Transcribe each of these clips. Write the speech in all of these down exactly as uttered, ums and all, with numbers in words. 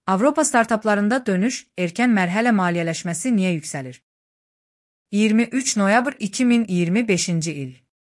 Avropa startaplarında dönüş, erken mərhələ maliyyələşməsi niyə yüksəlir? iyirmi üç noyabr iki min iyirmi beşinci il.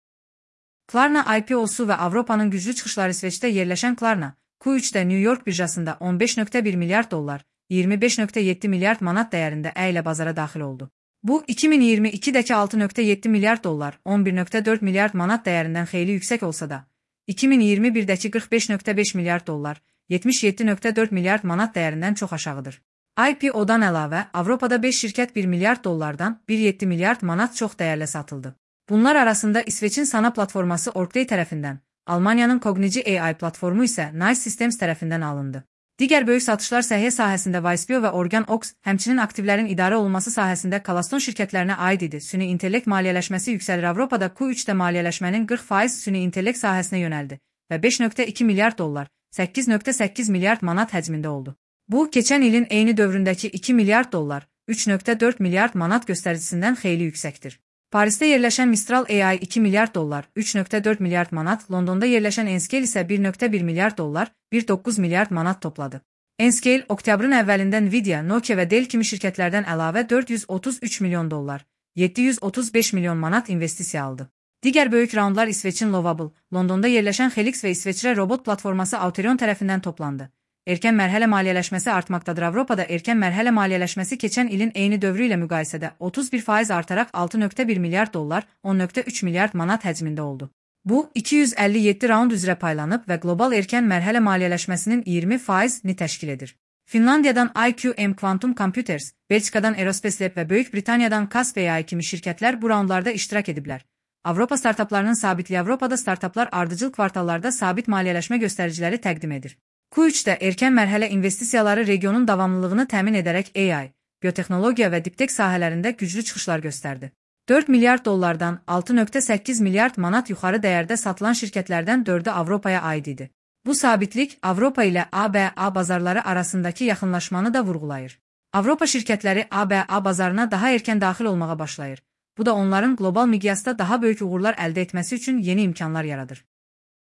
Klarna I P O'su və Avropanın güclü çıxışları İsveçdə yerləşən Klarna, Q üçdə New York birjasında on beş nöqtə bir milyard dollar, iyirmi beş nöqtə yeddi milyard manat dəyərində ə ilə bazara daxil oldu. Bu, iki min iyirmi ikidəki altı nöqtə yeddi milyard dollar, on bir nöqtə dörd milyard manat dəyərindən xeyli yüksək olsa da, iki min iyirmi birdəki qırx beş nöqtə beş milyard dollar, yetmiş yeddi nöqtə dörd milyard manat dəyərindən çox aşağıdır. I P O'dan əlavə, Avropada beş şirkət bir milyard dollardan bir nöqtə yeddi milyard manat çox dəyərlə satıldı. Bunlar arasında İsveçin Sana platforması Orkday tərəfindən, Almaniyanın Cognigy A I platformu isə Nice Systems tərəfindən alındı. Digər böyük satışlar səhiyyə sahəsində Vicebio və OrganOx, həmçinin aktivlərin idarə olunması sahəsində Kalaston şirkətlərinə aid idi. Süni intellekt maliyyələşməsi yüksəlir. Avropada Q üçdə maliyyələşmənin qırx faiz süni intellekt sahəsinə yönəldi və beş nöqtə iki milyard dollar, səkkiz nöqtə səkkiz milyard manat həcmində oldu. Bu, keçən ilin eyni dövründəki iki milyard dollar, üç nöqtə dörd milyard manat göstəricisindən xeyli yüksəkdir. Parisdə yerləşən Mistral A I iki milyard dollar, üç nöqtə dörd milyard manat, Londonda yerləşən Enscale isə bir nöqtə bir milyard dollar, bir nöqtə doqquz milyard manat topladı. Enscale, oktyabrın əvvəlində Nvidia, Nokia və Dell kimi şirkətlərdən əlavə dörd yüz otuz üç milyon dollar, yeddi yüz otuz beş milyon manat investisiya aldı. Digər böyük raundlar İsveçin Lovable, Londonda yerləşən Helix və İsveçrə robot platforması Auterion tərəfindən toplandı. Erkən mərhələ maliyyələşməsi artmaqdadır. Avropada erkən mərhələ maliyyələşməsi keçən ilin eyni dövrü ilə müqayisədə otuz bir faiz artaraq altı nöqtə bir milyard dollar, on nöqtə üç milyard manat həcmində oldu. Bu, iki yüz əlli yeddi raund üzrə paylanıb və qlobal erkən mərhələ maliyyələşməsinin iyirmi faizini təşkil edir. Finlandiyadan I Q M Quantum Computers, Belçikadan Aerospace Lab və Böyük Britaniyadan C A S V A I kimi şirkətlər bu raundlarda iştirak ediblər. Avropa startaplarının sabitliyi. Avropada startaplar ardıcıl kvartallarda sabit maliyyələşmə göstəriciləri təqdim edir. Q üçdə erkən mərhələ investisiyaları regionun davamlılığını təmin edərək A I, biotexnologiya və diptek sahələrində güclü çıxışlar göstərdi. dörd milyard dollardan altı nöqtə səkkiz milyard manat yuxarı dəyərdə satılan şirkətlərdən dördü Avropaya aid idi. Bu sabitlik Avropa ilə A B A bazarları arasındakı yaxınlaşmanı da vurğulayır. Avropa şirkətləri A B A bazarına daha erkən daxil olmağa başlayır. Bu da onların qlobal miqyasda daha böyük uğurlar əldə etməsi üçün yeni imkanlar yaradır.